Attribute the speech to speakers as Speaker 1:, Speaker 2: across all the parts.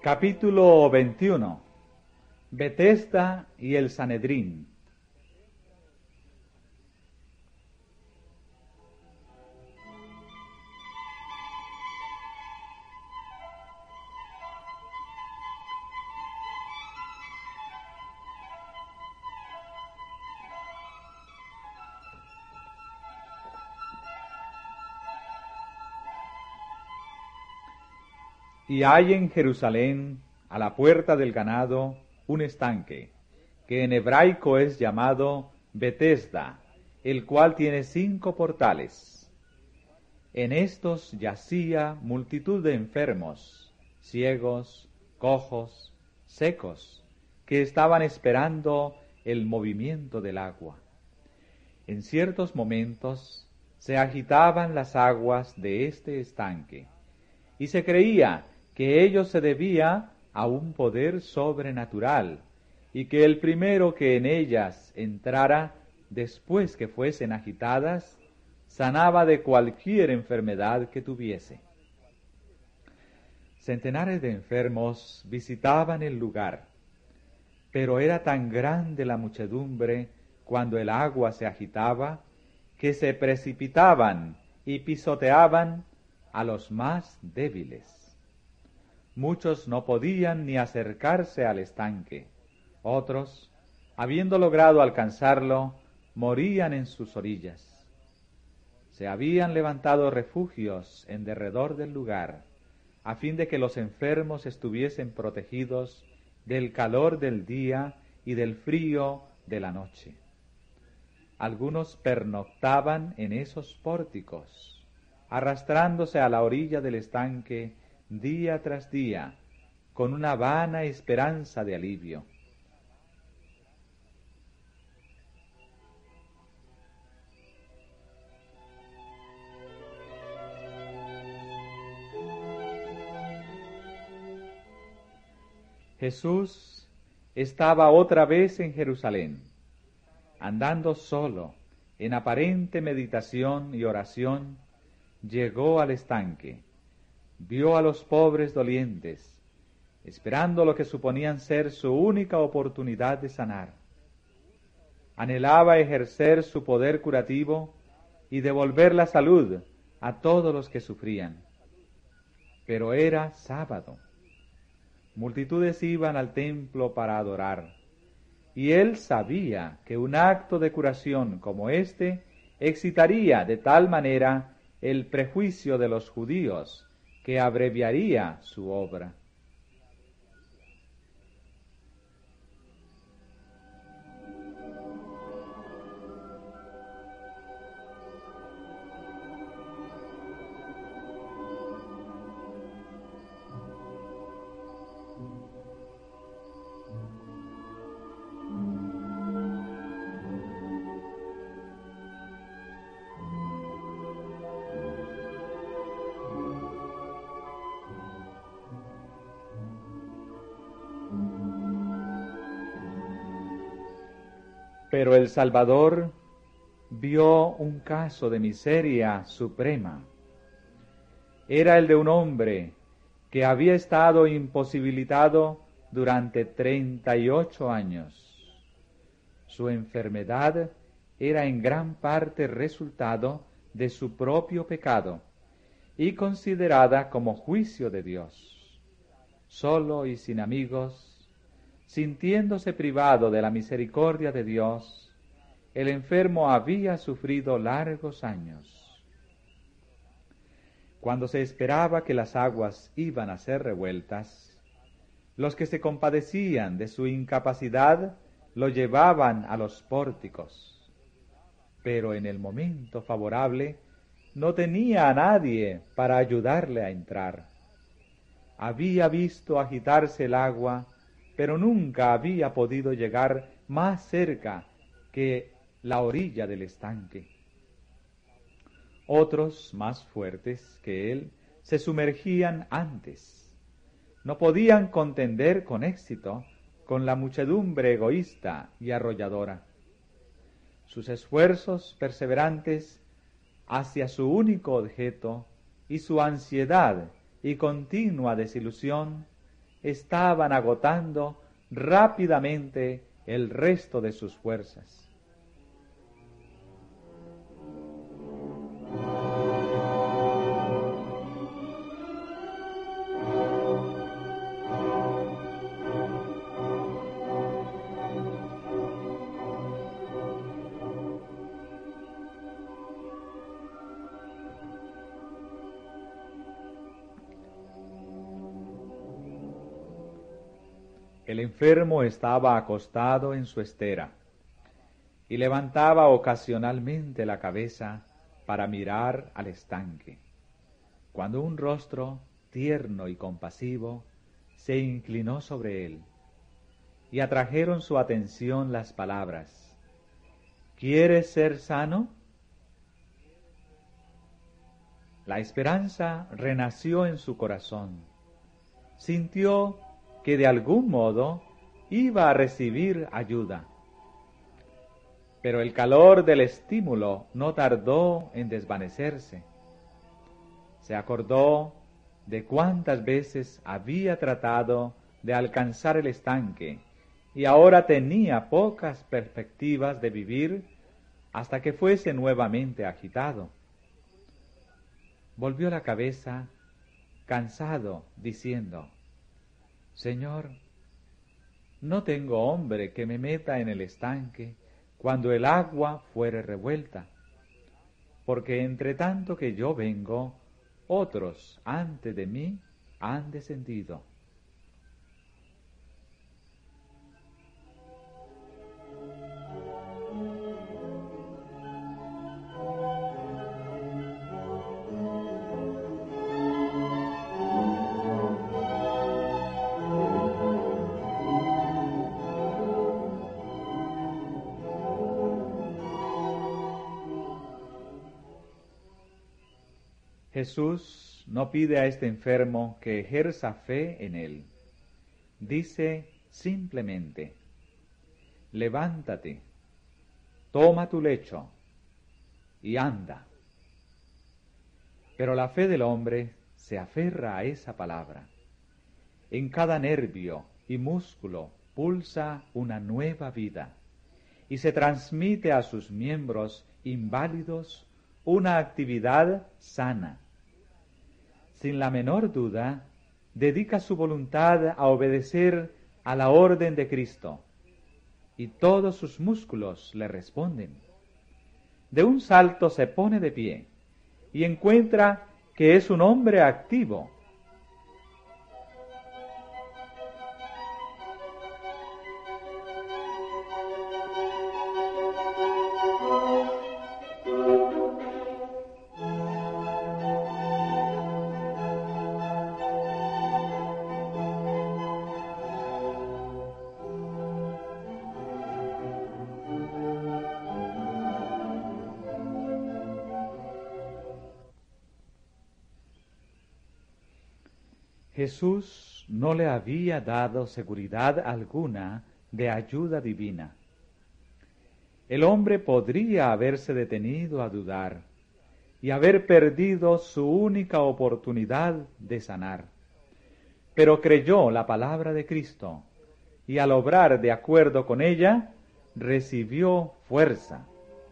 Speaker 1: Capítulo 21. Betesda y el Sanedrín. Y hay en Jerusalén, a la puerta del ganado, un estanque, que en hebraico es llamado Betesda, el cual tiene 5 portales. En estos yacía multitud de enfermos, ciegos, cojos, secos, que estaban esperando el movimiento del agua. En ciertos momentos se agitaban las aguas de este estanque, y se creía que ello se debía a un poder sobrenatural, y que el primero que en ellas entrara, después que fuesen agitadas, sanaba de cualquier enfermedad que tuviese. Centenares de enfermos visitaban el lugar, pero era tan grande la muchedumbre cuando el agua se agitaba, que se precipitaban y pisoteaban a los más débiles. Muchos no podían ni acercarse al estanque. Otros, habiendo logrado alcanzarlo, morían en sus orillas. Se habían levantado refugios en derredor del lugar, a fin de que los enfermos estuviesen protegidos del calor del día y del frío de la noche. Algunos pernoctaban en esos pórticos, arrastrándose a la orilla del estanque día tras día, con una vana esperanza de alivio. Jesús estaba otra vez en Jerusalén, andando solo, en aparente meditación y oración. Llegó al estanque, vio a los pobres dolientes, esperando lo que suponían ser su única oportunidad de sanar. Anhelaba ejercer su poder curativo y devolver la salud a todos los que sufrían. Pero era sábado. Multitudes iban al templo para adorar, y él sabía que un acto de curación como este excitaría de tal manera el prejuicio de los judíos que abreviaría su obra. Pero el Salvador vio un caso de miseria suprema. Era el de un hombre que había estado imposibilitado durante 38 años. Su enfermedad era en gran parte resultado de su propio pecado y considerada como juicio de Dios. Solo y sin amigos, sintiéndose privado de la misericordia de Dios, el enfermo había sufrido largos años. Cuando se esperaba que las aguas iban a ser revueltas, los que se compadecían de su incapacidad lo llevaban a los pórticos. Pero en el momento favorable no tenía a nadie para ayudarle a entrar. Había visto agitarse el agua, pero nunca había podido llegar más cerca que la orilla del estanque. Otros, más fuertes que él, se sumergían antes. No podían contender con éxito con la muchedumbre egoísta y arrolladora. Sus esfuerzos perseverantes hacia su único objeto y su ansiedad y continua desilusión estaban agotando rápidamente el resto de sus fuerzas. El enfermo estaba acostado en su estera y levantaba ocasionalmente la cabeza para mirar al estanque, cuando un rostro tierno y compasivo se inclinó sobre él y atrajeron su atención las palabras: ¿Quieres ser sano? La esperanza renació en su corazón. Sintió que de algún modo iba a recibir ayuda. Pero el calor del estímulo no tardó en desvanecerse. Se acordó de cuántas veces había tratado de alcanzar el estanque y ahora tenía pocas perspectivas de vivir hasta que fuese nuevamente agitado. Volvió la cabeza, cansado, diciendo: Señor, no tengo hombre que me meta en el estanque cuando el agua fuere revuelta, porque entre tanto que yo vengo, otros antes de mí han descendido. Jesús no pide a este enfermo que ejerza fe en él. Dice simplemente: levántate, toma tu lecho y anda. Pero la fe del hombre se aferra a esa palabra. En cada nervio y músculo pulsa una nueva vida y se transmite a sus miembros inválidos una actividad sana. Sin la menor duda, dedica su voluntad a obedecer a la orden de Cristo, y todos sus músculos le responden. De un salto se pone de pie y encuentra que es un hombre activo. Jesús no le había dado seguridad alguna de ayuda divina. El hombre podría haberse detenido a dudar y haber perdido su única oportunidad de sanar. Pero creyó la palabra de Cristo y al obrar de acuerdo con ella, recibió fuerza.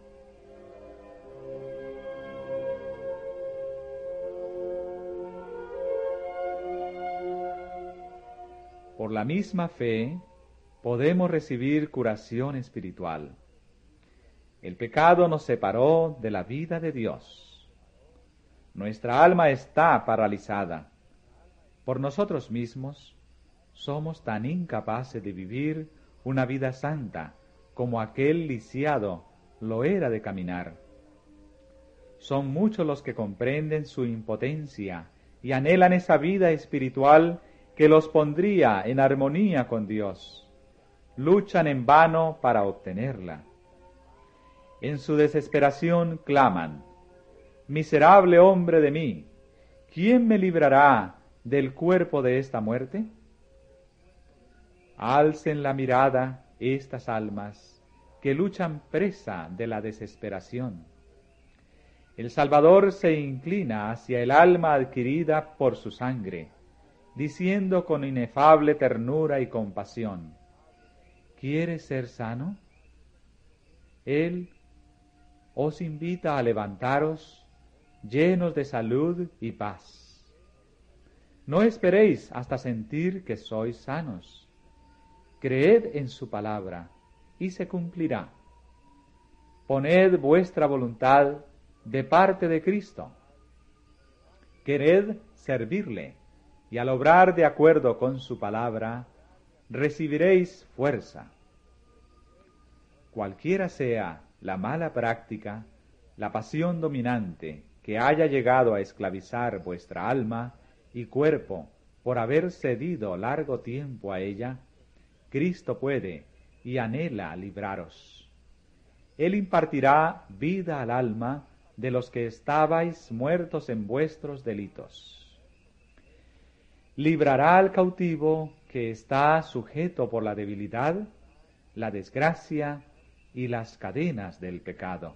Speaker 1: Por la misma fe podemos recibir curación espiritual. El pecado nos separó de la vida de Dios. Nuestra alma está paralizada. Por nosotros mismos somos tan incapaces de vivir una vida santa como aquel lisiado lo era de caminar. Son muchos los que comprenden su impotencia y anhelan esa vida espiritual que los pondría en armonía con Dios. Luchan en vano para obtenerla. En su desesperación claman: miserable hombre de mí, ¿quién me librará del cuerpo de esta muerte? Alcen la mirada estas almas que luchan presa de la desesperación. El Salvador se inclina hacia el alma adquirida por su sangre diciendo con inefable ternura y compasión: ¿quieres ser sano? Él os invita a levantaros llenos de salud y paz. No esperéis hasta sentir que sois sanos. Creed en su palabra y se cumplirá. Poned vuestra voluntad de parte de Cristo. Quered servirle, y al obrar de acuerdo con su palabra, recibiréis fuerza. Cualquiera sea la mala práctica, la pasión dominante que haya llegado a esclavizar vuestra alma y cuerpo por haber cedido largo tiempo a ella, Cristo puede y anhela libraros. Él impartirá vida al alma de los que estabais muertos en vuestros delitos. Librará al cautivo que está sujeto por la debilidad, la desgracia y las cadenas del pecado.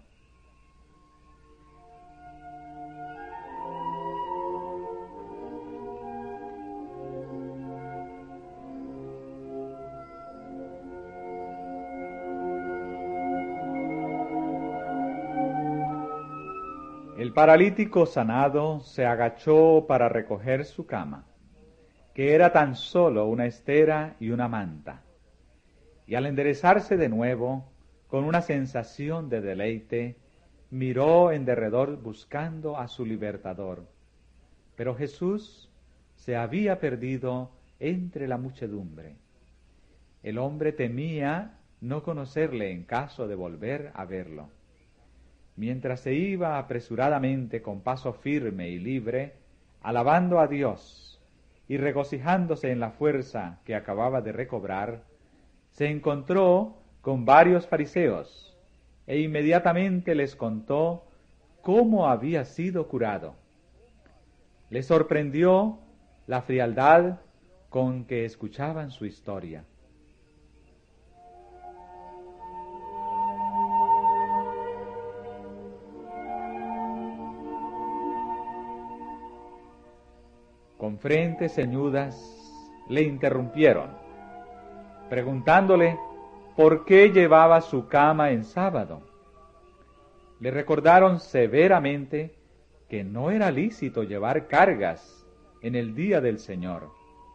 Speaker 1: El paralítico sanado se agachó para recoger su cama, que era tan solo una estera y una manta, y al enderezarse de nuevo, con una sensación de deleite, miró en derredor buscando a su libertador. Pero Jesús se había perdido entre la muchedumbre. El hombre temía no conocerle en caso de volver a verlo. Mientras se iba apresuradamente con paso firme y libre, alabando a Dios y regocijándose en la fuerza que acababa de recobrar, se encontró con varios fariseos e inmediatamente les contó cómo había sido curado. Les sorprendió la frialdad con que escuchaban su historia. Con frentes ceñudas le interrumpieron, preguntándole por qué llevaba su cama en sábado. Le recordaron severamente que no era lícito llevar cargas en el día del Señor.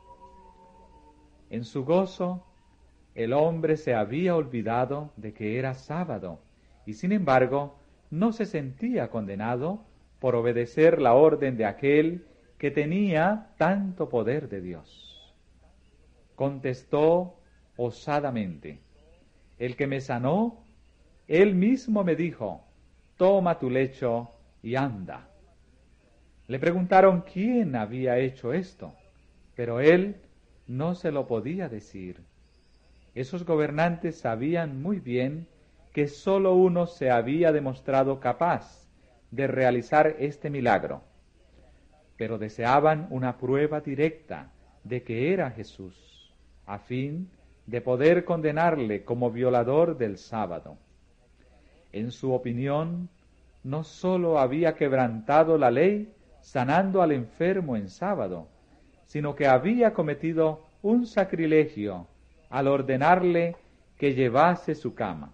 Speaker 1: En su gozo, el hombre se había olvidado de que era sábado y sin embargo no se sentía condenado por obedecer la orden de aquel que tenía tanto poder de Dios. Contestó osadamente: el que me sanó, él mismo me dijo: toma tu lecho y anda. Le preguntaron quién había hecho esto, pero él no se lo podía decir. Esos gobernantes sabían muy bien que sólo uno se había demostrado capaz de realizar este milagro, pero deseaban una prueba directa de que era Jesús, a fin de poder condenarle como violador del sábado. En su opinión, no sólo había quebrantado la ley sanando al enfermo en sábado, sino que había cometido un sacrilegio al ordenarle que llevase su cama.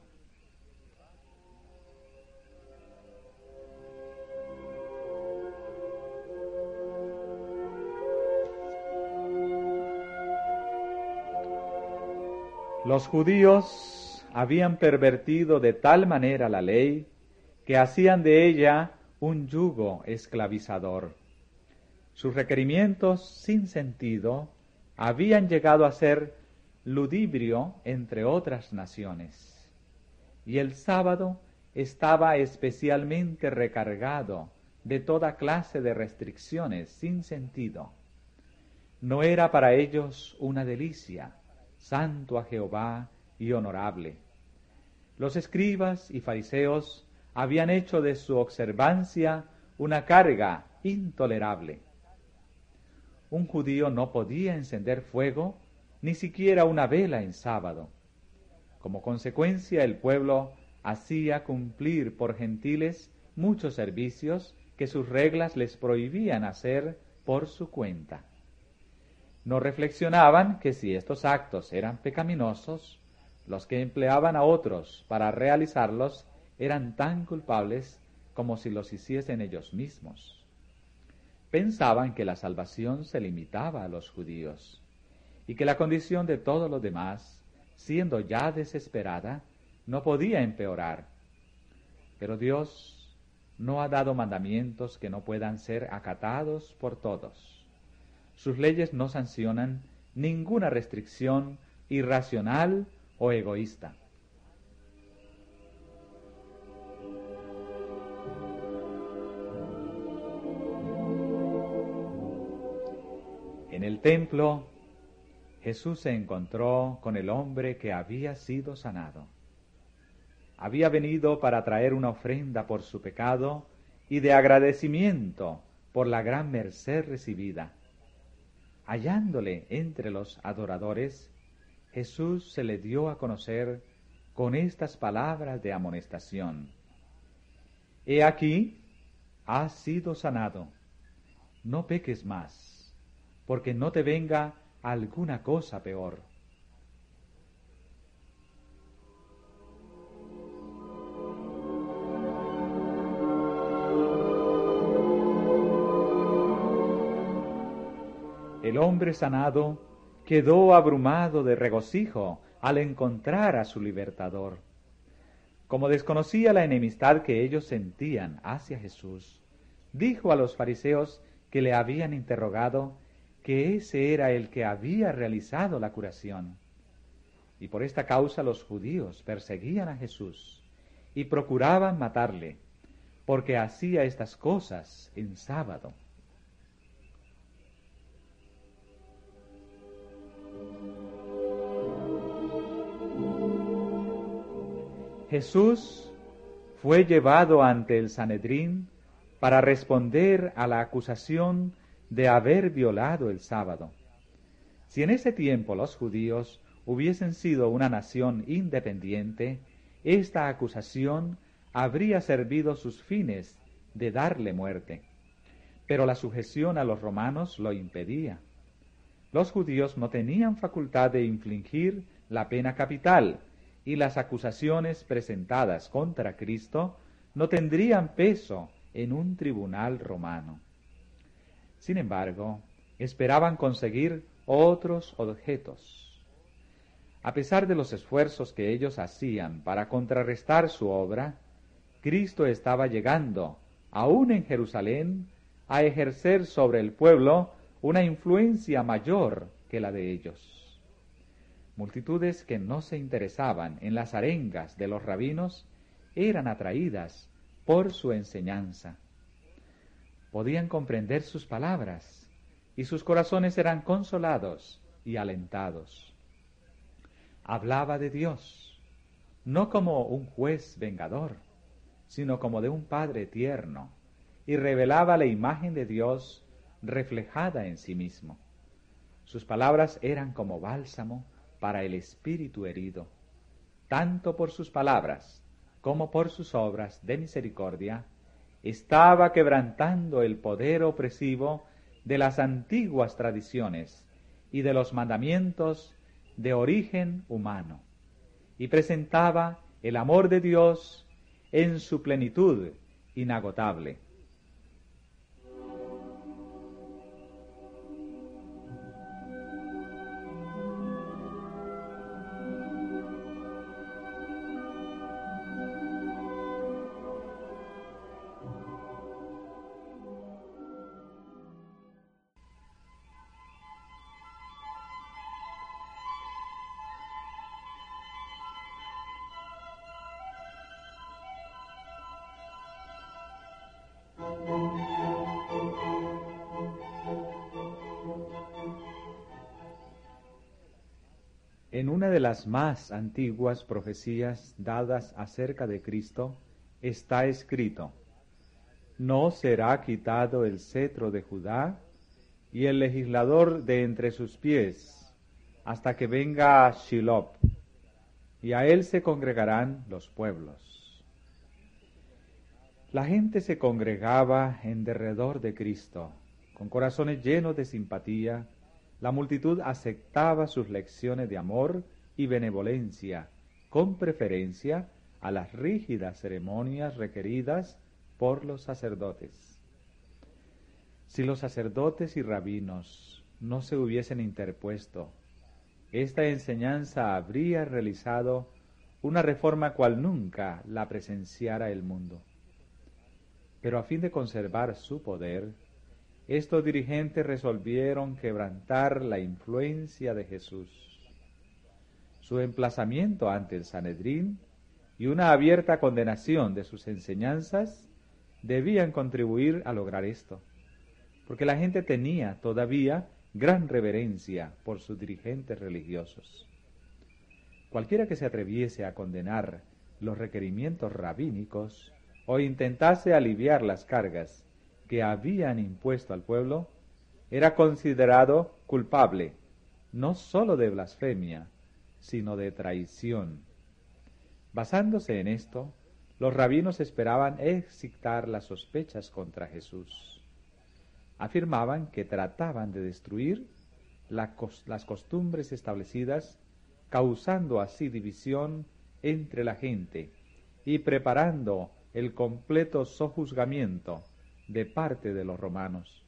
Speaker 1: Los judíos habían pervertido de tal manera la ley que hacían de ella un yugo esclavizador. Sus requerimientos sin sentido habían llegado a ser ludibrio entre otras naciones, y el sábado estaba especialmente recargado de toda clase de restricciones sin sentido. No era para ellos una delicia, santo a Jehová y honorable. Los escribas y fariseos habían hecho de su observancia una carga intolerable. Un judío no podía encender fuego, ni siquiera una vela en sábado. Como consecuencia, el pueblo hacía cumplir por gentiles muchos servicios que sus reglas les prohibían hacer por su cuenta. No reflexionaban que si estos actos eran pecaminosos, los que empleaban a otros para realizarlos eran tan culpables como si los hiciesen ellos mismos. Pensaban que la salvación se limitaba a los judíos y que la condición de todos los demás, siendo ya desesperada, no podía empeorar. Pero Dios no ha dado mandamientos que no puedan ser acatados por todos. Sus leyes no sancionan ninguna restricción irracional o egoísta. En el templo, Jesús se encontró con el hombre que había sido sanado. Había venido para traer una ofrenda por su pecado y de agradecimiento por la gran merced recibida. Hallándole entre los adoradores, Jesús se le dio a conocer con estas palabras de amonestación: He aquí, has sido sanado, no peques más, porque no te venga alguna cosa peor. El hombre sanado quedó abrumado de regocijo al encontrar a su libertador. Como desconocía la enemistad que ellos sentían hacia Jesús, dijo a los fariseos que le habían interrogado que ese era el que había realizado la curación. Y por esta causa los judíos perseguían a Jesús y procuraban matarle, porque hacía estas cosas en sábado. Jesús fue llevado ante el Sanedrín para responder a la acusación de haber violado el sábado. Si en ese tiempo los judíos hubiesen sido una nación independiente, esta acusación habría servido sus fines de darle muerte. Pero la sujeción a los romanos lo impedía. Los judíos no tenían facultad de infligir la pena capital, y las acusaciones presentadas contra Cristo no tendrían peso en un tribunal romano. Sin embargo, esperaban conseguir otros objetos. A pesar de los esfuerzos que ellos hacían para contrarrestar su obra, Cristo estaba llegando, aún en Jerusalén, a ejercer sobre el pueblo una influencia mayor que la de ellos. Multitudes que no se interesaban en las arengas de los rabinos eran atraídas por su enseñanza. Podían comprender sus palabras y sus corazones eran consolados y alentados. Hablaba de Dios, no como un juez vengador, sino como de un Padre tierno, y revelaba la imagen de Dios reflejada en sí mismo. Sus palabras eran como bálsamo para el espíritu herido. Tanto por sus palabras como por sus obras de misericordia, estaba quebrantando el poder opresivo de las antiguas tradiciones y de los mandamientos de origen humano, y presentaba el amor de Dios en su plenitud inagotable. En una de las más antiguas profecías dadas acerca de Cristo está escrito: no será quitado el cetro de Judá y el legislador de entre sus pies, hasta que venga Shiloh, y a él se congregarán los pueblos. La gente se congregaba en derredor de Cristo, con corazones llenos de simpatía, la multitud aceptaba sus lecciones de amor y benevolencia, con preferencia a las rígidas ceremonias requeridas por los sacerdotes. Si los sacerdotes y rabinos no se hubiesen interpuesto, esta enseñanza habría realizado una reforma cual nunca la presenciara el mundo. Pero a fin de conservar su poder, estos dirigentes resolvieron quebrantar la influencia de Jesús. Su emplazamiento ante el Sanedrín y una abierta condenación de sus enseñanzas debían contribuir a lograr esto, porque la gente tenía todavía gran reverencia por sus dirigentes religiosos. Cualquiera que se atreviese a condenar los requerimientos rabínicos o intentase aliviar las cargas que habían impuesto al pueblo, era considerado culpable no sólo de blasfemia, sino de traición. Basándose en esto, los rabinos esperaban excitar las sospechas contra Jesús. Afirmaban que trataban de destruir las costumbres establecidas, causando así división entre la gente y preparando el completo sojuzgamiento de parte de los romanos.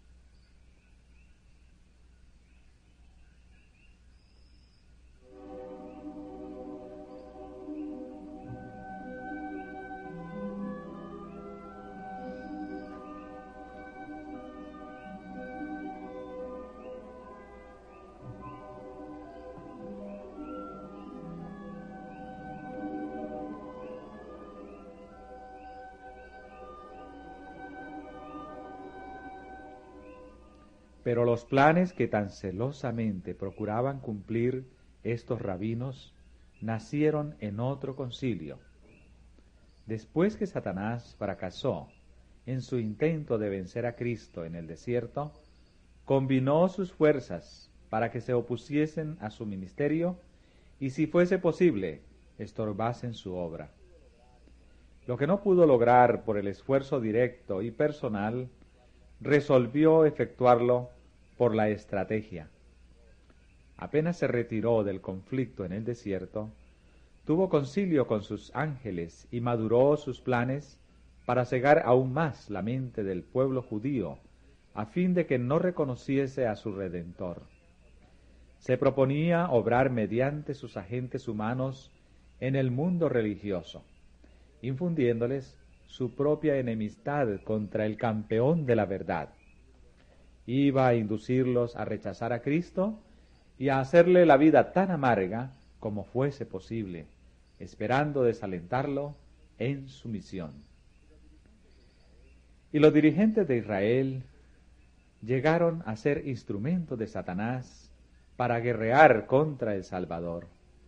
Speaker 1: Pero los planes que tan celosamente procuraban cumplir estos rabinos nacieron en otro concilio. Después que Satanás fracasó en su intento de vencer a Cristo en el desierto, combinó sus fuerzas para que se opusiesen a su ministerio y, si fuese posible, estorbasen su obra. Lo que no pudo lograr por el esfuerzo directo y personal, resolvió efectuarlo por la estrategia. Apenas se retiró del conflicto en el desierto, tuvo concilio con sus ángeles y maduró sus planes para cegar aún más la mente del pueblo judío, a fin de que no reconociese a su Redentor. Se proponía obrar mediante sus agentes humanos en el mundo religioso, infundiéndoles su propia enemistad contra el campeón de la verdad. Iba a inducirlos a rechazar a Cristo y a hacerle la vida tan amarga como fuese posible, esperando desalentarlo en su misión. Y los dirigentes de Israel llegaron a ser instrumentos de Satanás para guerrear contra el Salvador.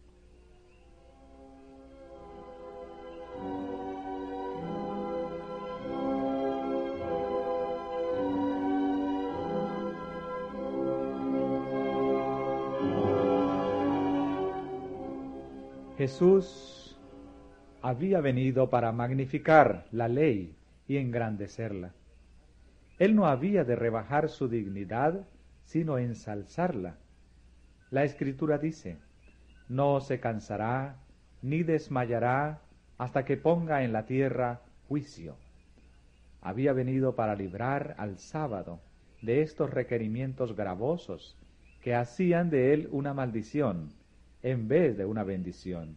Speaker 1: Jesús había venido para magnificar la ley y engrandecerla. Él no había de rebajar su dignidad, sino ensalzarla. La Escritura dice: no se cansará ni desmayará hasta que ponga en la tierra juicio. Había venido para librar al sábado de estos requerimientos gravosos que hacían de él una maldición en vez de una bendición.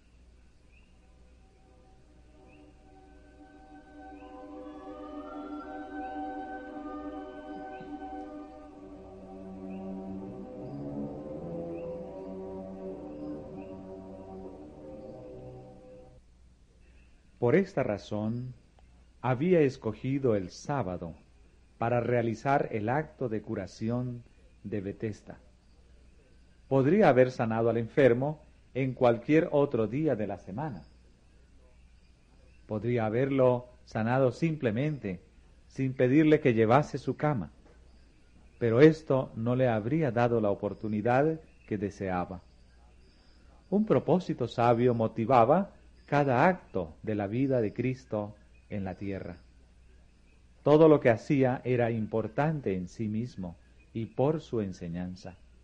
Speaker 1: Por esta razón, había escogido el sábado para realizar el acto de curación de Betesda. Podría haber sanado al enfermo en cualquier otro día de la semana. Podría haberlo sanado simplemente, sin pedirle que llevase su cama. Pero esto no le habría dado la oportunidad que deseaba. Un propósito sabio motivaba cada acto de la vida de Cristo en la tierra. Todo lo que hacía era importante en sí mismo y por su enseñanza.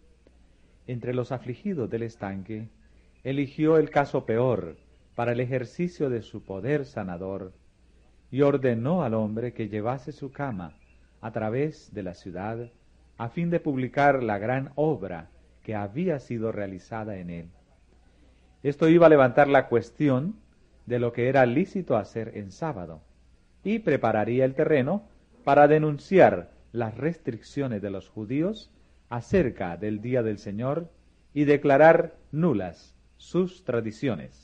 Speaker 1: entre los afligidos del estanque, eligió el caso peor para el ejercicio de su poder sanador y ordenó al hombre que llevase su cama a través de la ciudad a fin de publicar la gran obra que había sido realizada en él. Esto iba a levantar la cuestión de lo que era lícito hacer en sábado y prepararía el terreno para denunciar las restricciones de los judíos acerca del día del Señor y declarar nulas sus tradiciones.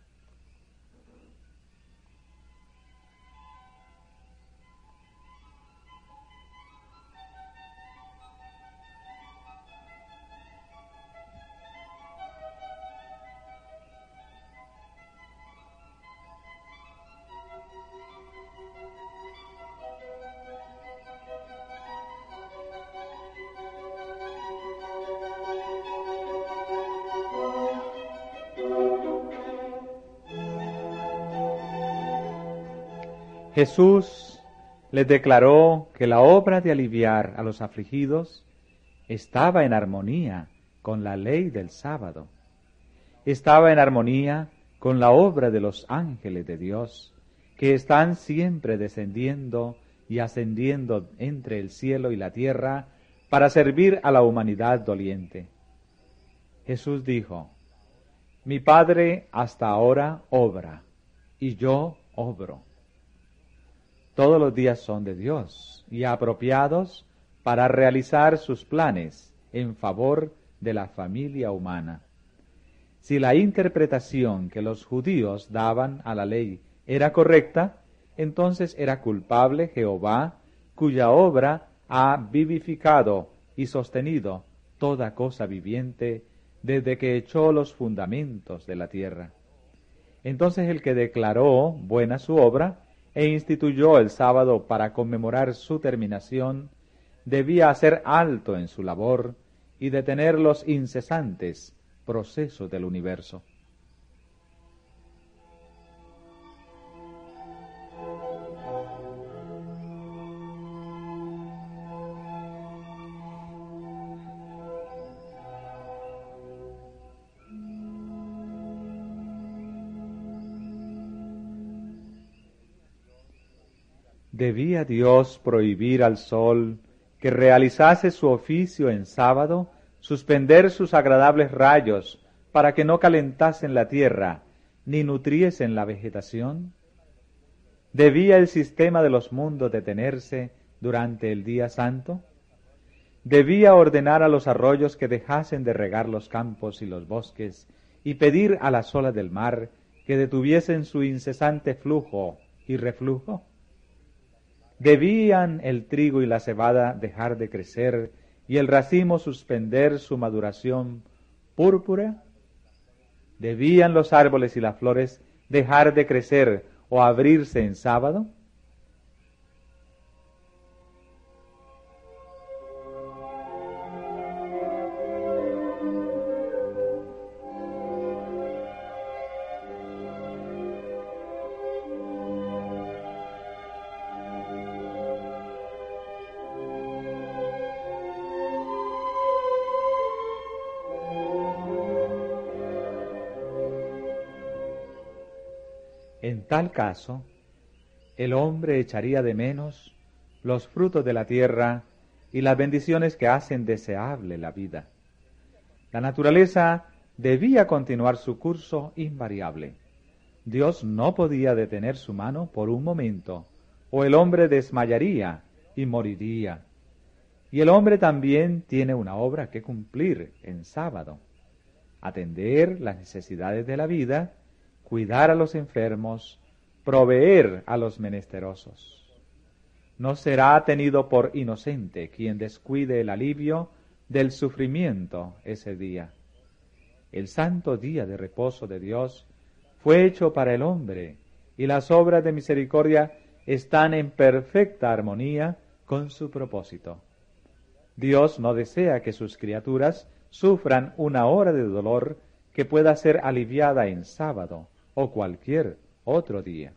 Speaker 1: Jesús les declaró que la obra de aliviar a los afligidos estaba en armonía con la ley del sábado, estaba en armonía con la obra de los ángeles de Dios, que están siempre descendiendo y ascendiendo entre el cielo y la tierra para servir a la humanidad doliente. Jesús dijo: Mi Padre hasta ahora obra, y yo obro. Todos los días son de Dios y apropiados para realizar sus planes en favor de la familia humana. Si la interpretación que los judíos daban a la ley era correcta, entonces era culpable Jehová, cuya obra ha vivificado y sostenido toda cosa viviente desde que echó los fundamentos de la tierra. Entonces el que declaró buena su obra e instituyó el sábado para conmemorar su terminación, debía hacer alto en su labor y detener los incesantes procesos del universo. ¿Debía Dios prohibir al sol que realizase su oficio en sábado, suspender sus agradables rayos para que no calentasen la tierra ni nutriesen la vegetación? ¿Debía el sistema de los mundos detenerse durante el día santo? ¿Debía ordenar a los arroyos que dejasen de regar los campos y los bosques y pedir a las olas del mar que detuviesen su incesante flujo y reflujo? ¿Debían el trigo y la cebada dejar de crecer y el racimo suspender su maduración púrpura? ¿Debían los árboles y las flores dejar de crecer o abrirse en sábado? En tal caso, el hombre echaría de menos los frutos de la tierra y las bendiciones que hacen deseable la vida. La naturaleza debía continuar su curso invariable. Dios no podía detener su mano por un momento, o el hombre desmayaría y moriría. Y el hombre también tiene una obra que cumplir en sábado: atender las necesidades de la vida, cuidar a los enfermos, proveer a los menesterosos. No será tenido por inocente quien descuide el alivio del sufrimiento ese día. El santo día de reposo de Dios fue hecho para el hombre, y las obras de misericordia están en perfecta armonía con su propósito. Dios no desea que sus criaturas sufran una hora de dolor que pueda ser aliviada en sábado o cualquier otro día.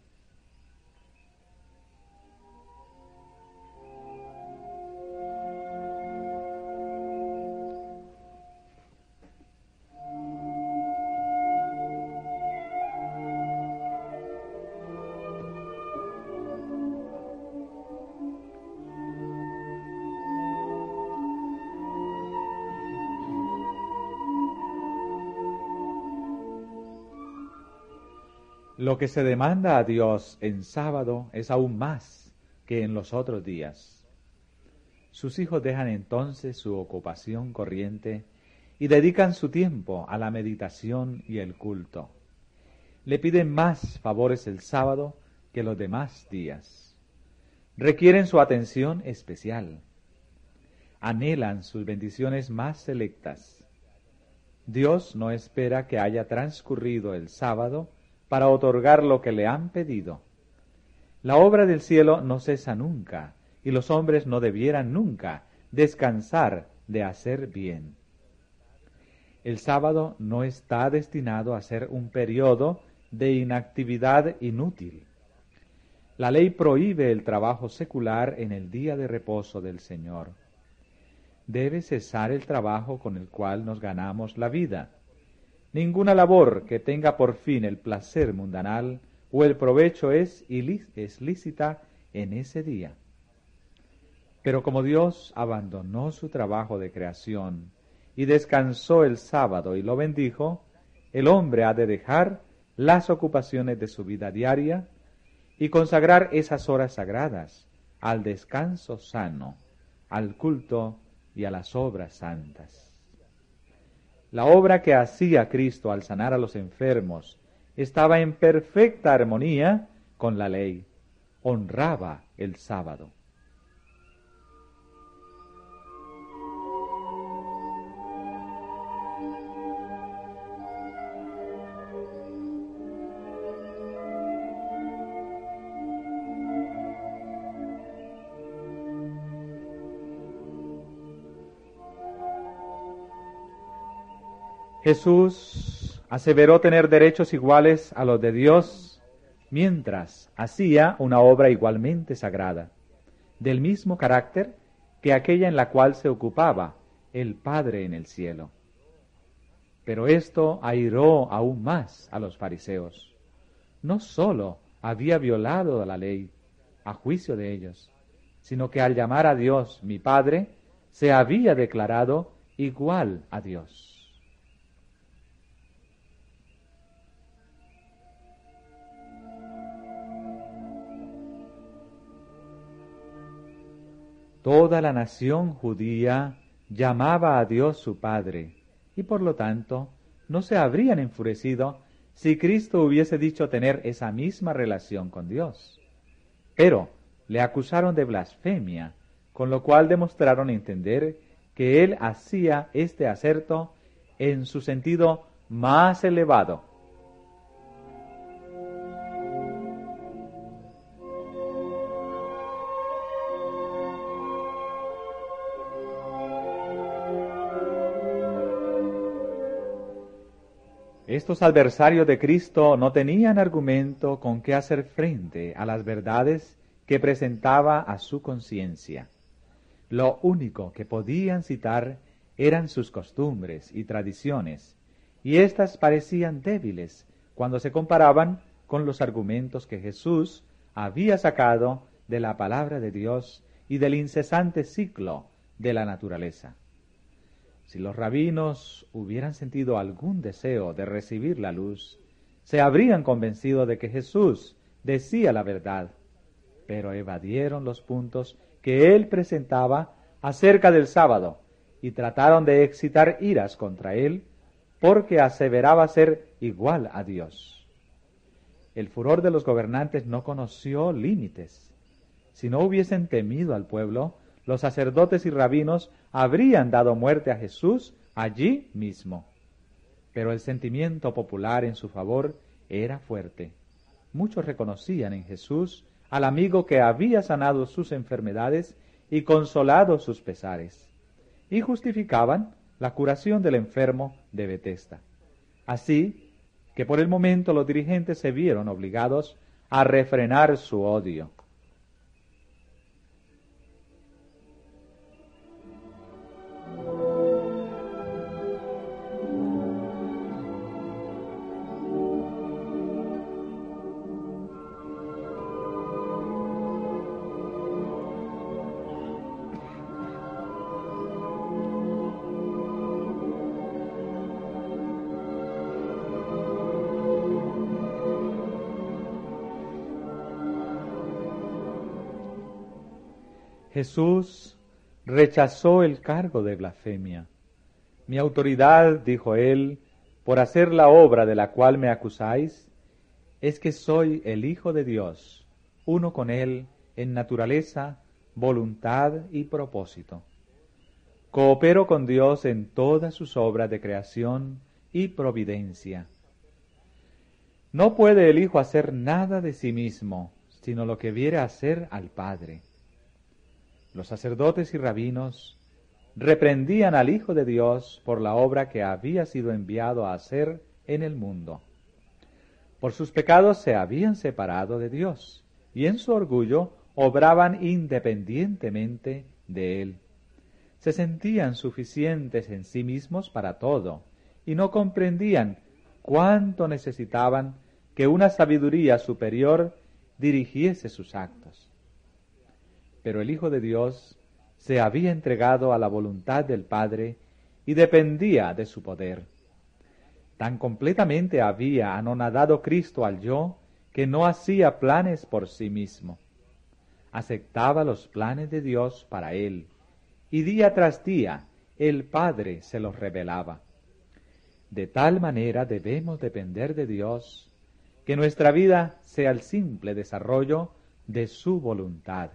Speaker 1: Lo que se demanda a Dios en sábado es aún más que en los otros días. Sus hijos dejan entonces su ocupación corriente y dedican su tiempo a la meditación y el culto. Le piden más favores el sábado que los demás días. Requieren su atención especial. Anhelan sus bendiciones más selectas. Dios no espera que haya transcurrido el sábado para otorgar lo que le han pedido. La obra del cielo no cesa nunca, y los hombres no debieran nunca descansar de hacer bien. El sábado no está destinado a ser un periodo de inactividad inútil. La ley prohíbe el trabajo secular en el día de reposo del Señor. Debe cesar el trabajo con el cual nos ganamos la vida. Ninguna labor que tenga por fin el placer mundanal o el provecho es lícita en ese día. Pero como Dios abandonó su trabajo de creación y descansó el sábado y lo bendijo, el hombre ha de dejar las ocupaciones de su vida diaria y consagrar esas horas sagradas al descanso sano, al culto y a las obras santas. La obra que hacía Cristo al sanar a los enfermos estaba en perfecta armonía con la ley, honraba el sábado. Jesús aseveró tener derechos iguales a los de Dios, mientras hacía una obra igualmente sagrada, del mismo carácter que aquella en la cual se ocupaba el Padre en el cielo. Pero esto airó aún más a los fariseos. No sólo había violado la ley, a juicio de ellos, sino que al llamar a Dios mi Padre, se había declarado igual a Dios. Toda la nación judía llamaba a Dios su Padre, y por lo tanto no se habrían enfurecido si Cristo hubiese dicho tener esa misma relación con Dios. Pero le acusaron de blasfemia, con lo cual demostraron entender que él hacía este aserto en su sentido más elevado. Estos adversarios de Cristo no tenían argumento con que hacer frente a las verdades que presentaba a su conciencia. Lo único que podían citar eran sus costumbres y tradiciones, y éstas parecían débiles cuando se comparaban con los argumentos que Jesús había sacado de la palabra de Dios y del incesante ciclo de la naturaleza. Si los rabinos hubieran sentido algún deseo de recibir la luz, se habrían convencido de que Jesús decía la verdad, pero evadieron los puntos que él presentaba acerca del sábado y trataron de excitar iras contra él porque aseveraba ser igual a Dios. El furor de los gobernantes no conoció límites. Si no hubiesen temido al pueblo, los sacerdotes y rabinos habrían dado muerte a Jesús allí mismo. Pero el sentimiento popular en su favor era fuerte. Muchos reconocían en Jesús al amigo que había sanado sus enfermedades y consolado sus pesares, y justificaban la curación del enfermo de Betesda. Así que por el momento los dirigentes se vieron obligados a refrenar su odio. Jesús rechazó el cargo de blasfemia. Mi autoridad, dijo él, por hacer la obra de la cual me acusáis, es que soy el Hijo de Dios, uno con Él en naturaleza, voluntad y propósito. Coopero con Dios en todas sus obras de creación y providencia. No puede el Hijo hacer nada de sí mismo, sino lo que viere hacer al Padre. Los sacerdotes y rabinos reprendían al Hijo de Dios por la obra que había sido enviado a hacer en el mundo. Por sus pecados se habían separado de Dios, y en su orgullo obraban independientemente de Él. Se sentían suficientes en sí mismos para todo, y no comprendían cuánto necesitaban que una sabiduría superior dirigiese sus actos. Pero el Hijo de Dios se había entregado a la voluntad del Padre y dependía de su poder. Tan completamente había anonadado Cristo al yo que no hacía planes por sí mismo. Aceptaba los planes de Dios para él, y día tras día el Padre se los revelaba. De tal manera debemos depender de Dios, que nuestra vida sea el simple desarrollo de su voluntad.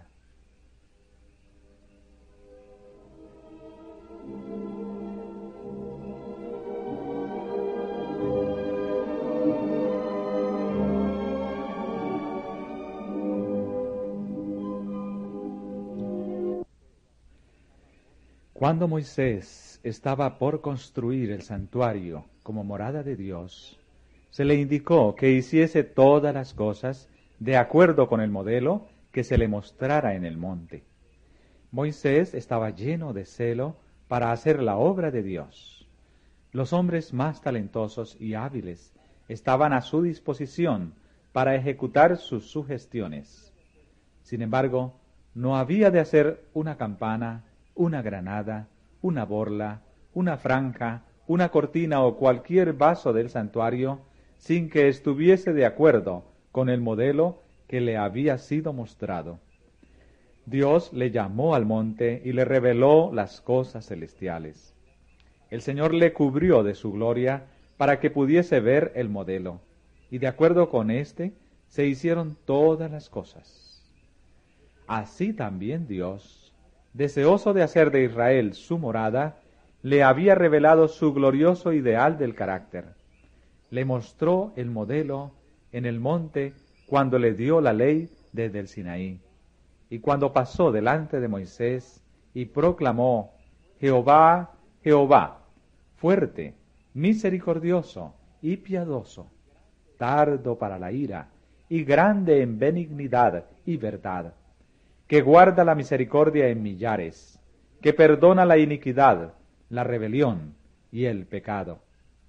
Speaker 1: Cuando Moisés estaba por construir el santuario como morada de Dios, se le indicó que hiciese todas las cosas de acuerdo con el modelo que se le mostrara en el monte. Moisés estaba lleno de celo para hacer la obra de Dios. Los hombres más talentosos y hábiles estaban a su disposición para ejecutar sus sugestiones. Sin embargo, no había de hacer una campana, una granada, una borla, una franja, una cortina o cualquier vaso del santuario sin que estuviese de acuerdo con el modelo que le había sido mostrado. Dios le llamó al monte y le reveló las cosas celestiales. El Señor le cubrió de su gloria para que pudiese ver el modelo, y de acuerdo con éste se hicieron todas las cosas. Así también Dios, deseoso de hacer de Israel su morada, le había revelado su glorioso ideal del carácter. Le mostró el modelo en el monte cuando le dio la ley desde el Sinaí, y cuando pasó delante de Moisés y proclamó: Jehová, Jehová, fuerte, misericordioso y piadoso, tardo para la ira y grande en benignidad y verdad, que guarda la misericordia en millares, que perdona la iniquidad, la rebelión y el pecado.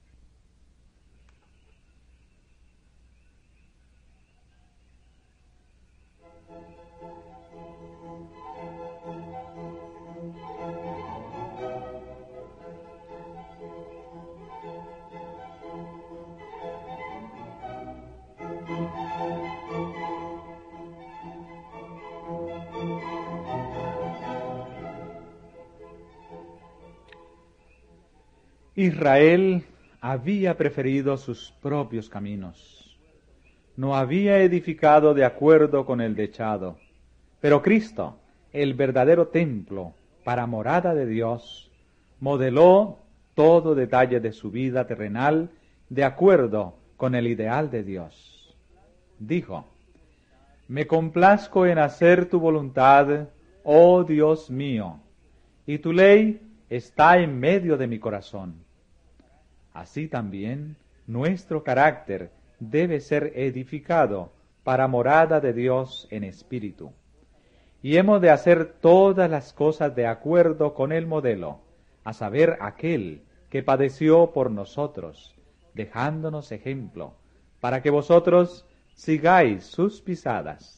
Speaker 1: Israel había preferido sus propios caminos. No había edificado de acuerdo con el dechado. Pero Cristo, el verdadero templo para morada de Dios, modeló todo detalle de su vida terrenal de acuerdo con el ideal de Dios. Dijo: Me complazco en hacer tu voluntad, oh Dios mío, y tu ley está en medio de mi corazón. Así también nuestro carácter debe ser edificado para morada de Dios en espíritu. Y hemos de hacer todas las cosas de acuerdo con el modelo, a saber, aquel que padeció por nosotros, dejándonos ejemplo, para que vosotros sigáis sus pisadas.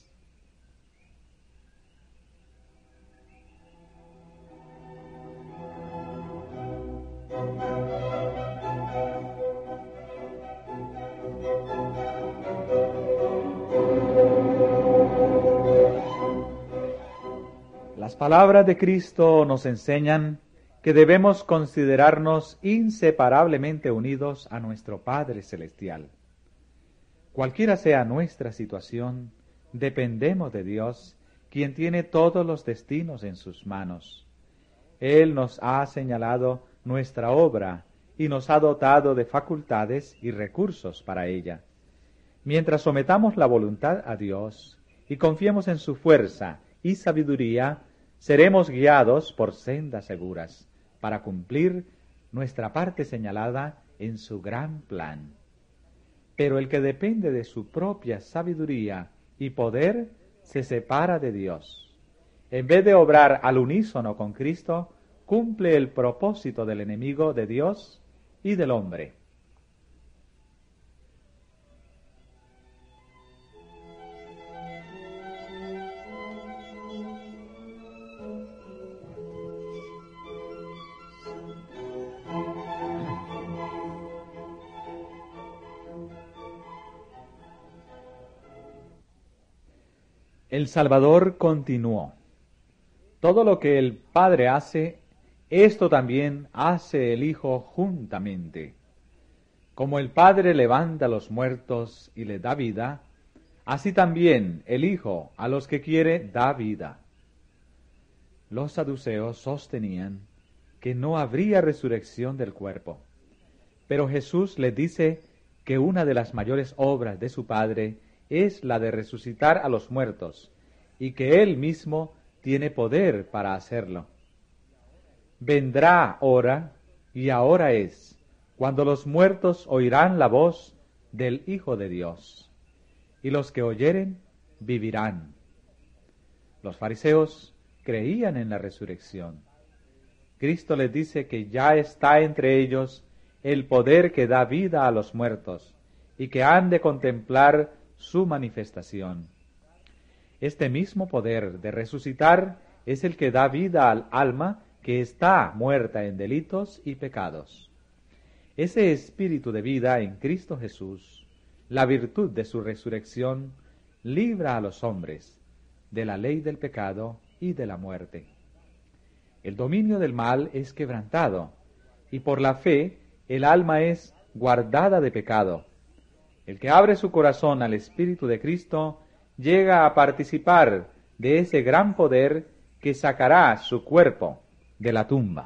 Speaker 1: Las palabras de Cristo nos enseñan que debemos considerarnos inseparablemente unidos a nuestro Padre Celestial. Cualquiera sea nuestra situación, dependemos de Dios, quien tiene todos los destinos en sus manos. Él nos ha señalado nuestra obra y nos ha dotado de facultades y recursos para ella. Mientras sometamos la voluntad a Dios y confiemos en su fuerza y sabiduría, seremos guiados por sendas seguras para cumplir nuestra parte señalada en su gran plan. Pero el que depende de su propia sabiduría y poder se separa de Dios. En vez de obrar al unísono con Cristo, cumple el propósito del enemigo de Dios y del hombre. El Salvador continuó: todo lo que el Padre hace, esto también hace el Hijo juntamente. Como el Padre levanta a los muertos y les da vida, así también el Hijo a los que quiere da vida. Los saduceos sostenían que no habría resurrección del cuerpo, pero Jesús les dice que una de las mayores obras de su Padre es la de resucitar a los muertos, y que Él mismo tiene poder para hacerlo. Vendrá hora, y ahora es, cuando los muertos oirán la voz del Hijo de Dios, y los que oyeren vivirán. Los fariseos creían en la resurrección. Cristo les dice que ya está entre ellos el poder que da vida a los muertos, y que han de contemplar su manifestación. Este mismo poder de resucitar es el que da vida al alma que está muerta en delitos y pecados. Ese espíritu de vida en Cristo Jesús, la virtud de su resurrección, libra a los hombres de la ley del pecado y de la muerte. El dominio del mal es quebrantado, y por la fe el alma es guardada de pecado. El que abre su corazón al Espíritu de Cristo llega a participar de ese gran poder que sacará su cuerpo de la tumba.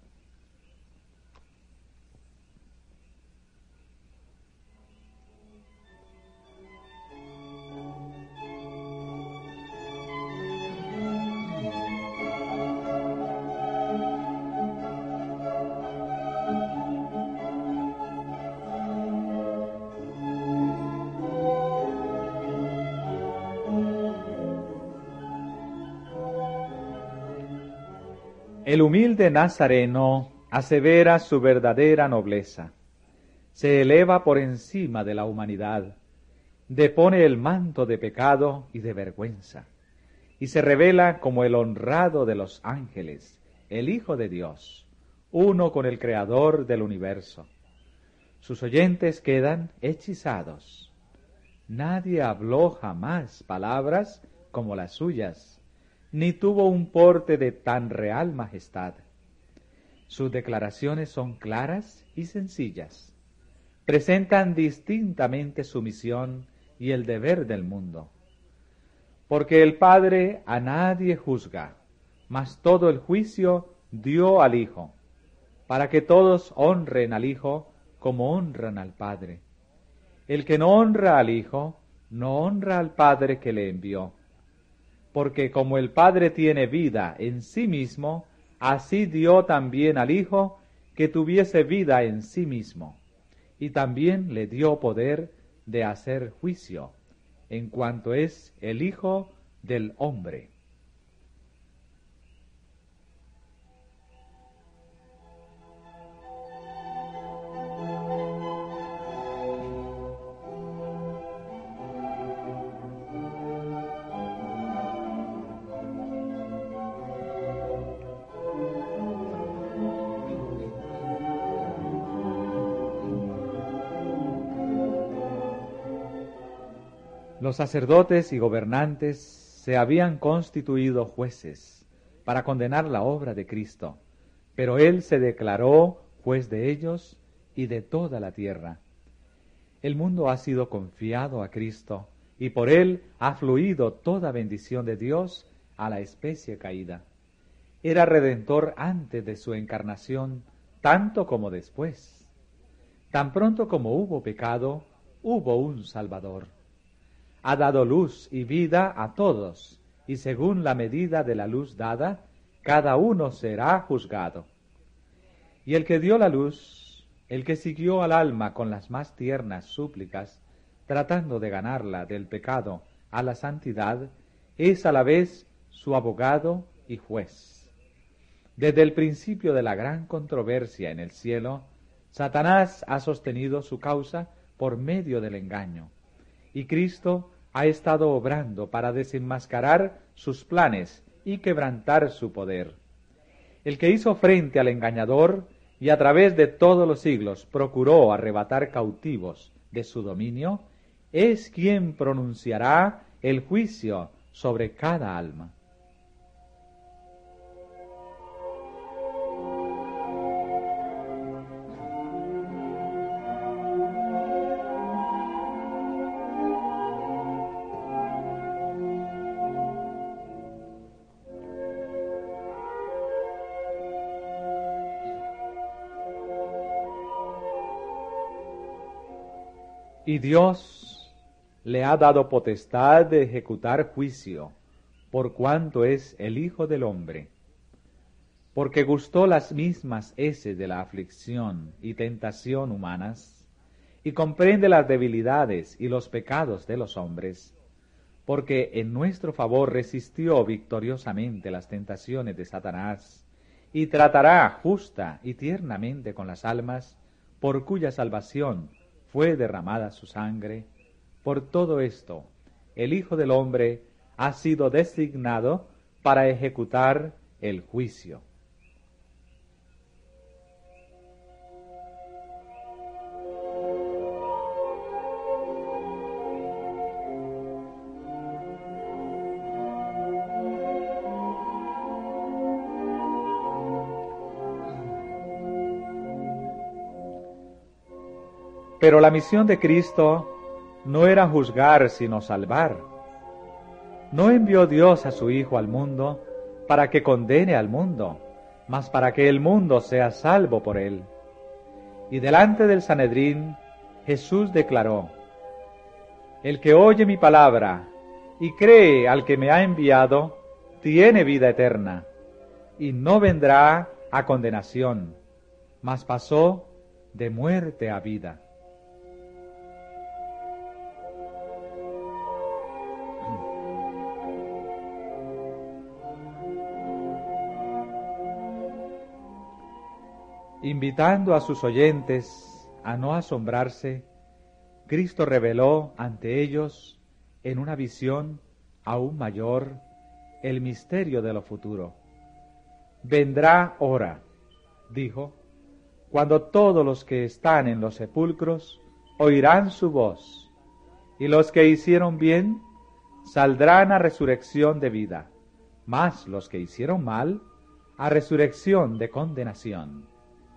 Speaker 1: El humilde nazareno asevera su verdadera nobleza, se eleva por encima de la humanidad, depone el manto de pecado y de vergüenza, y se revela como el honrado de los ángeles, el Hijo de Dios, uno con el Creador del universo. Sus oyentes quedan hechizados. Nadie habló jamás palabras como las suyas, ni tuvo un porte de tan real majestad. Sus declaraciones son claras y sencillas. Presentan distintamente su misión y el deber del mundo. Porque el Padre a nadie juzga, mas todo el juicio dio al Hijo, para que todos honren al Hijo como honran al Padre. El que no honra al Hijo, no honra al Padre que le envió. Porque como el Padre tiene vida en sí mismo, así dio también al Hijo que tuviese vida en sí mismo, y también le dio poder de hacer juicio, en cuanto es el Hijo del hombre. Los sacerdotes y gobernantes se habían constituido jueces para condenar la obra de Cristo, pero él se declaró juez de ellos y de toda la tierra. El mundo ha sido confiado a Cristo, y por él ha fluido toda bendición de Dios a la especie caída. Era redentor antes de su encarnación, tanto como después. Tan pronto como hubo pecado, hubo un Salvador. Ha dado luz y vida a todos, y según la medida de la luz dada, cada uno será juzgado. Y el que dio la luz, el que siguió al alma con las más tiernas súplicas, tratando de ganarla del pecado a la santidad, es a la vez su abogado y juez. Desde el principio de la gran controversia en el cielo, Satanás ha sostenido su causa por medio del engaño, y Cristo ha estado obrando para desenmascarar sus planes y quebrantar su poder. El que hizo frente al engañador y a través de todos los siglos procuró arrebatar cautivos de su dominio, es quien pronunciará el juicio sobre cada alma. Y Dios le ha dado potestad de ejecutar juicio, por cuanto es el Hijo del Hombre, porque gustó las mismas heces de la aflicción y tentación humanas, y comprende las debilidades y los pecados de los hombres, porque en nuestro favor resistió victoriosamente las tentaciones de Satanás, y tratará justa y tiernamente con las almas, por cuya salvación fue derramada su sangre. Por todo esto, el Hijo del Hombre ha sido designado para ejecutar el juicio. Pero la misión de Cristo no era juzgar, sino salvar. No envió Dios a su Hijo al mundo para que condene al mundo, mas para que el mundo sea salvo por él. Y delante del Sanedrín, Jesús declaró: El que oye mi palabra y cree al que me ha enviado, tiene vida eterna, y no vendrá a condenación, mas pasó de muerte a vida. Invitando a sus oyentes a no asombrarse, Cristo reveló ante ellos, en una visión aún mayor, el misterio de lo futuro. Vendrá hora, dijo, cuando todos los que están en los sepulcros oirán su voz, y los que hicieron bien saldrán a resurrección de vida, mas los que hicieron mal a resurrección de condenación.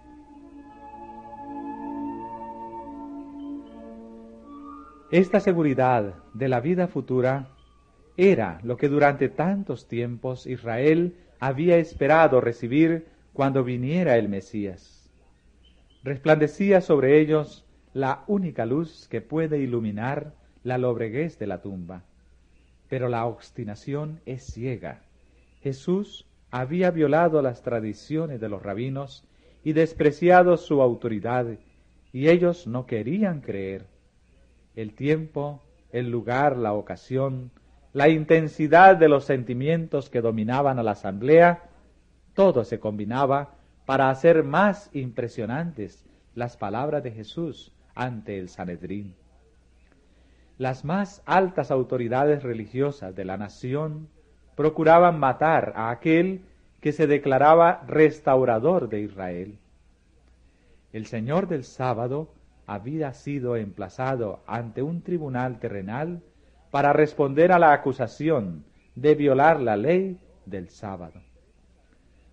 Speaker 1: Esta seguridad de la vida futura era lo que durante tantos tiempos Israel había esperado recibir cuando viniera el Mesías. Resplandecía sobre ellos la única luz que puede iluminar la lobreguez de la tumba. Pero la obstinación es ciega. Jesús había violado las tradiciones de los rabinos y despreciado su autoridad, y ellos no querían creer. El tiempo, el lugar, la ocasión, la intensidad de los sentimientos que dominaban a la asamblea, todo se combinaba para hacer más impresionantes las palabras de Jesús ante el Sanedrín. Las más altas autoridades religiosas de la nación procuraban matar a aquel que se declaraba restaurador de Israel. El Señor del sábado había sido emplazado ante un tribunal terrenal para responder a la acusación de violar la ley del sábado.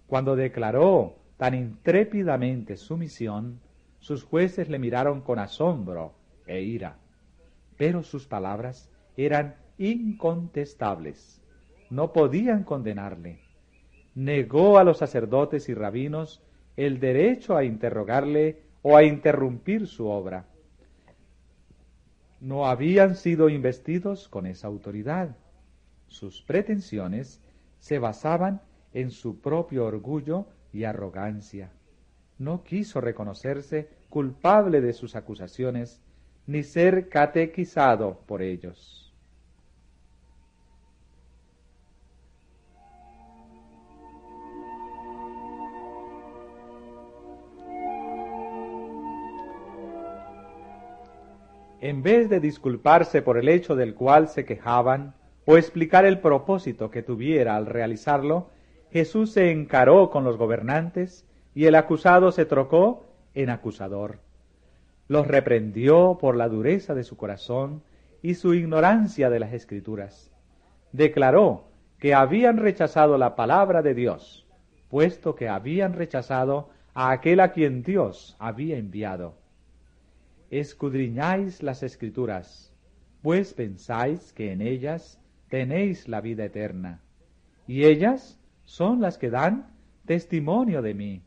Speaker 1: Cuando declaró tan intrépidamente su misión, sus jueces le miraron con asombro e ira, pero sus palabras eran incontestables. No podían condenarle. Negó a los sacerdotes y rabinos el derecho a interrogarle o a interrumpir su obra. No habían sido investidos con esa autoridad. Sus pretensiones se basaban en su propio orgullo y arrogancia. No quiso reconocerse culpable de sus acusaciones, ni ser catequizado por ellos. En vez de disculparse por el hecho del cual se quejaban, o explicar el propósito que tuviera al realizarlo, Jesús se encaró con los gobernantes y el acusado se trocó en acusador. Los reprendió por la dureza de su corazón y su ignorancia de las Escrituras. Declaró que habían rechazado la palabra de Dios, puesto que habían rechazado a aquel a quien Dios había enviado. Escudriñáis las Escrituras, pues pensáis que en ellas tenéis la vida eterna, y ellas son las que dan testimonio de mí.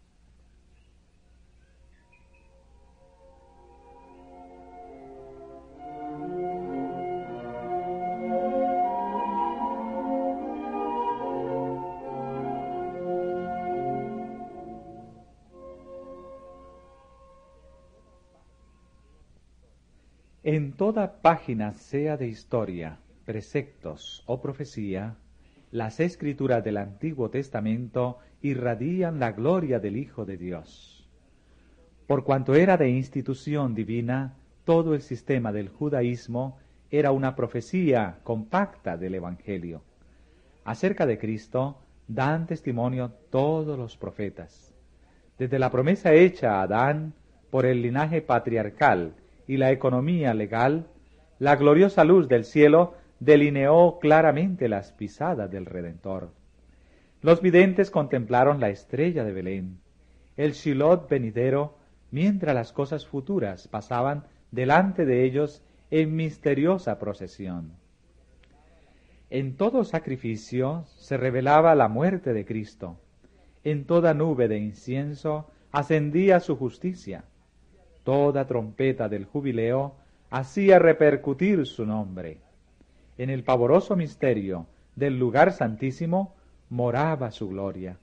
Speaker 1: En toda página, sea de historia, preceptos o profecía, las Escrituras del Antiguo Testamento irradian la gloria del Hijo de Dios. Por cuanto era de institución divina, todo el sistema del judaísmo era una profecía compacta del Evangelio. Acerca de Cristo dan testimonio todos los profetas. Desde la promesa hecha a Adán por el linaje patriarcal y la economía legal, la gloriosa luz del cielo delineó claramente las pisadas del Redentor. Los videntes contemplaron la estrella de Belén, el Shiloh venidero, mientras las cosas futuras pasaban delante de ellos en misteriosa procesión. En todo sacrificio se revelaba la muerte de Cristo. En toda nube de incienso ascendía su justicia. Toda trompeta del jubileo hacía repercutir su nombre. En el pavoroso misterio del lugar santísimo moraba su gloria.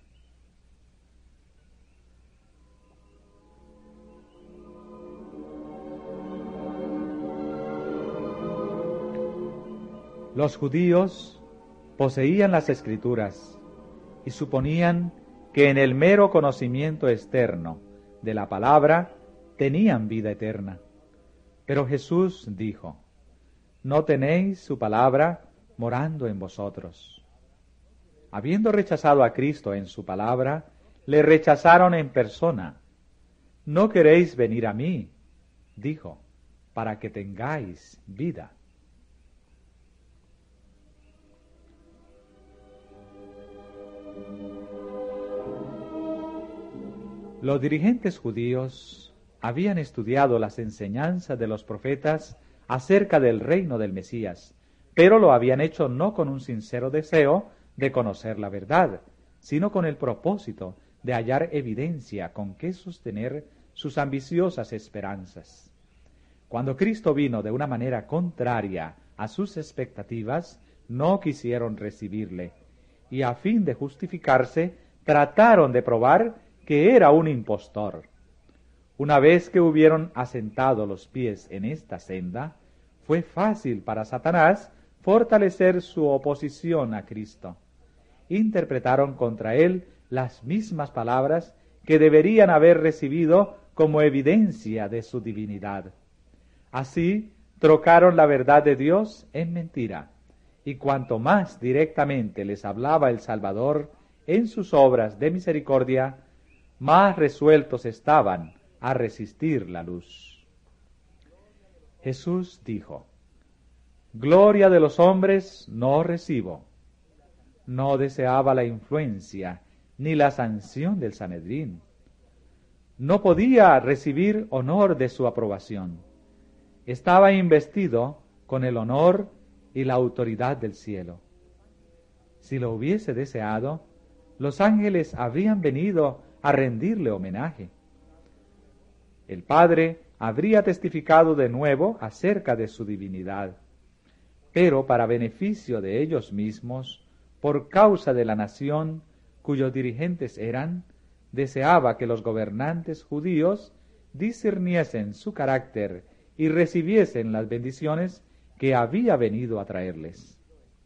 Speaker 1: Los judíos poseían las Escrituras y suponían que en el mero conocimiento externo de la palabra tenían vida eterna. Pero Jesús dijo: no tenéis su palabra morando en vosotros. Habiendo rechazado a Cristo en su palabra, le rechazaron en persona. No queréis venir a mí, dijo, para que tengáis vida. Los dirigentes judíos habían estudiado las enseñanzas de los profetas acerca del reino del Mesías, pero lo habían hecho no con un sincero deseo de conocer la verdad, sino con el propósito de hallar evidencia con que sostener sus ambiciosas esperanzas. Cuando Cristo vino de una manera contraria a sus expectativas, no quisieron recibirle, y a fin de justificarse, trataron de probar que era un impostor. Una vez que hubieron asentado los pies en esta senda, fue fácil para Satanás fortalecer su oposición a Cristo. Interpretaron contra él las mismas palabras que deberían haber recibido como evidencia de su divinidad. Así, trocaron la verdad de Dios en mentira, y cuanto más directamente les hablaba el Salvador en sus obras de misericordia, más resueltos estaban a resistir la luz. Jesús dijo: gloria de los hombres no recibo. No deseaba la influencia ni la sanción del Sanedrín. No podía recibir honor de su aprobación. Estaba investido con el honor y la autoridad del cielo. Si lo hubiese deseado, los ángeles habrían venido a rendirle homenaje. El Padre habría testificado de nuevo acerca de su divinidad, pero para beneficio de ellos mismos, por causa de la nación cuyos dirigentes eran, deseaba que los gobernantes judíos discerniesen su carácter y recibiesen las bendiciones que había venido a traerles.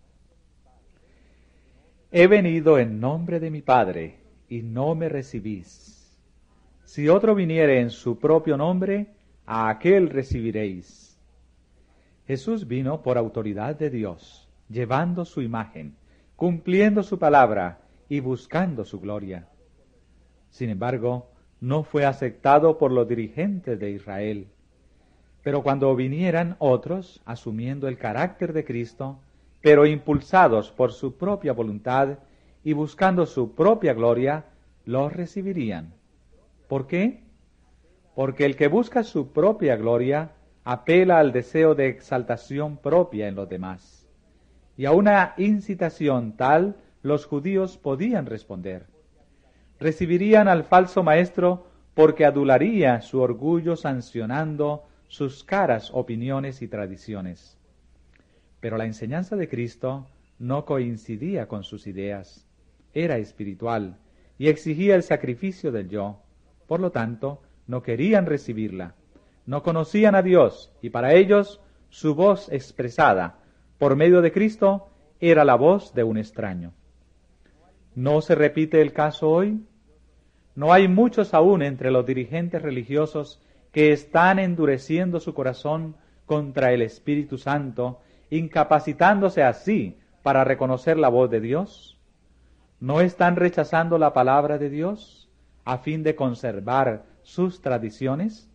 Speaker 1: He venido en nombre de mi Padre, y no me recibís. Si otro viniere en su propio nombre, a aquel recibiréis. Jesús vino por autoridad de Dios, llevando su imagen, cumpliendo su palabra y buscando su gloria. Sin embargo, no fue aceptado por los dirigentes de Israel. Pero cuando vinieran otros, asumiendo el carácter de Cristo, pero impulsados por su propia voluntad y buscando su propia gloria, los recibirían. ¿Por qué? Porque el que busca su propia gloria apela al deseo de exaltación propia en los demás. Y a una incitación tal los judíos podían responder. Recibirían al falso maestro porque adularía su orgullo sancionando sus caras opiniones y tradiciones. Pero la enseñanza de Cristo no coincidía con sus ideas, era espiritual y exigía el sacrificio del yo. Por lo tanto, no querían recibirla, no conocían a Dios y para ellos su voz expresada por medio de Cristo era la voz de un extraño. ¿No se repite el caso hoy? No hay muchos aún entre los dirigentes religiosos que están endureciendo su corazón contra el Espíritu Santo, incapacitándose así para reconocer la voz de Dios. ¿No están rechazando la palabra de Dios a fin de conservar sus tradiciones?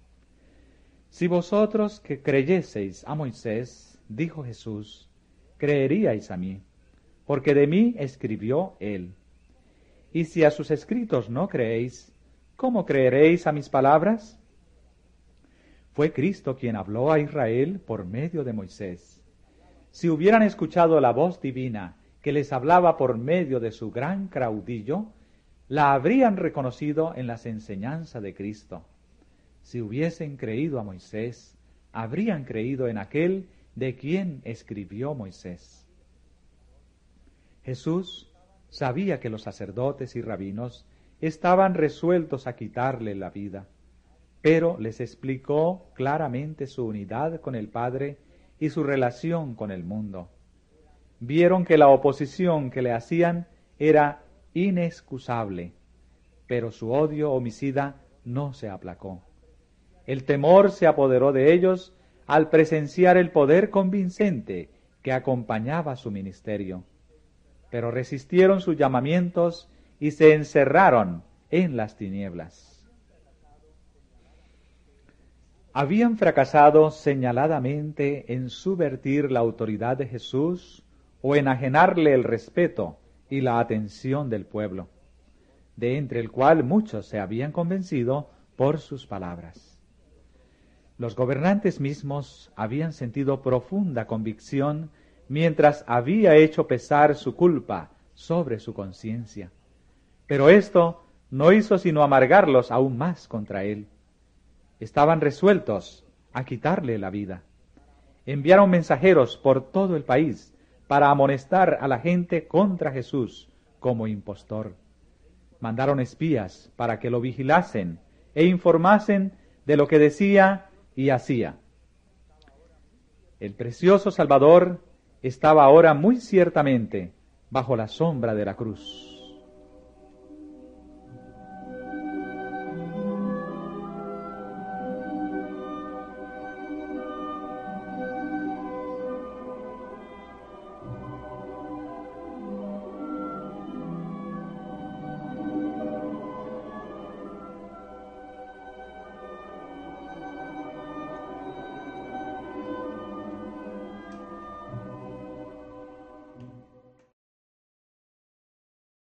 Speaker 1: Si vosotros que creyeseis a Moisés, dijo Jesús, creeríais a mí, porque de mí escribió él. Y si a sus escritos no creéis, ¿cómo creeréis a mis palabras? Fue Cristo quien habló a Israel por medio de Moisés. Si hubieran escuchado la voz divina que les hablaba por medio de su gran caudillo, la habrían reconocido en las enseñanzas de Cristo. Si hubiesen creído a Moisés, habrían creído en aquel de quien escribió Moisés. Jesús sabía que los sacerdotes y rabinos estaban resueltos a quitarle la vida, pero les explicó claramente su unidad con el Padre y su relación con el mundo. Vieron que la oposición que le hacían era inexcusable, pero su odio homicida no se aplacó. El temor se apoderó de ellos al presenciar el poder convincente que acompañaba su ministerio, pero resistieron sus llamamientos y se encerraron en las tinieblas. Habían fracasado señaladamente en subvertir la autoridad de Jesús o enajenarle el respeto y la atención del pueblo, de entre el cual muchos se habían convencido por sus palabras. Los gobernantes mismos habían sentido profunda convicción mientras había hecho pesar su culpa sobre su conciencia, pero esto no hizo sino amargarlos aún más contra él. Estaban resueltos a quitarle la vida. Enviaron mensajeros por todo el país para amonestar a la gente contra Jesús como impostor. Mandaron espías para que lo vigilasen e informasen de lo que decía y hacía. El precioso Salvador estaba ahora muy ciertamente bajo la sombra de la cruz.